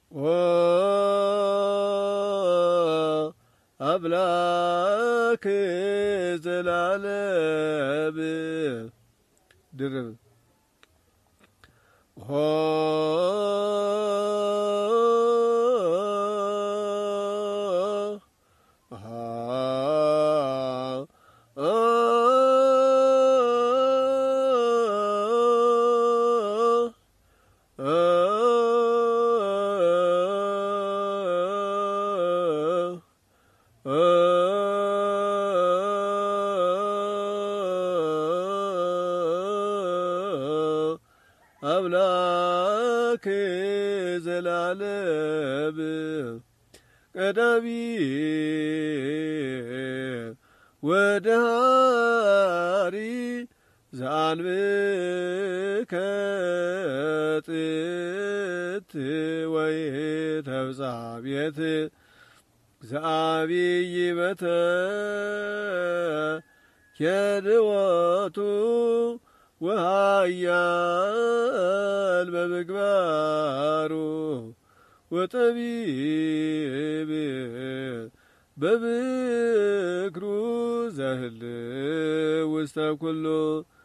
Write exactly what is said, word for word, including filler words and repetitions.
ወአምላክ ዘላለም ድርብ ሆ አምላክ ዘላለም ቀዳሚ ወደሃሪ ዘአንብከ ጥንት ወይ ተብጻቤት ዘአብይ በተ የድወቱ ወሃያል በምግባሩ ወጠቢብ በምክሩ ዘህልው ውስተ ኩሉ